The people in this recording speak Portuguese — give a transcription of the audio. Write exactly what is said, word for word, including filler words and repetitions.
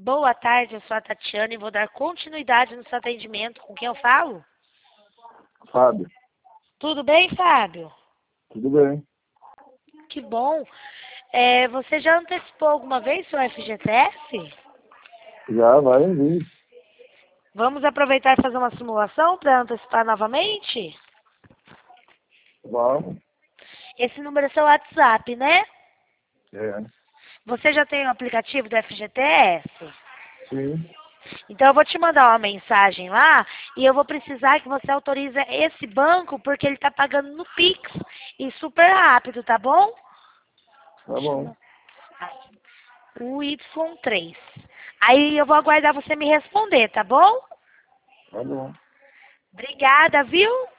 Boa tarde, eu sou a Tatiana e vou dar continuidade no seu atendimento. Com quem eu falo? Fábio, Tudo bem, Fábio? tudo bem? Que bom. É, você já antecipou alguma vez seu F G T S? Já vai vir. Vamos aproveitar e fazer uma simulação para antecipar novamente? Vamos. Esse número é seu WhatsApp, né? É. Você já tem o aplicativo do F G T S? Sim. Então eu vou te mandar uma mensagem lá e eu vou precisar que você autorize esse banco porque ele está pagando no Pix e super rápido, tá bom? Tá bom. O Y três. Aí eu vou aguardar você me responder, tá bom? Tá bom. Obrigada, viu?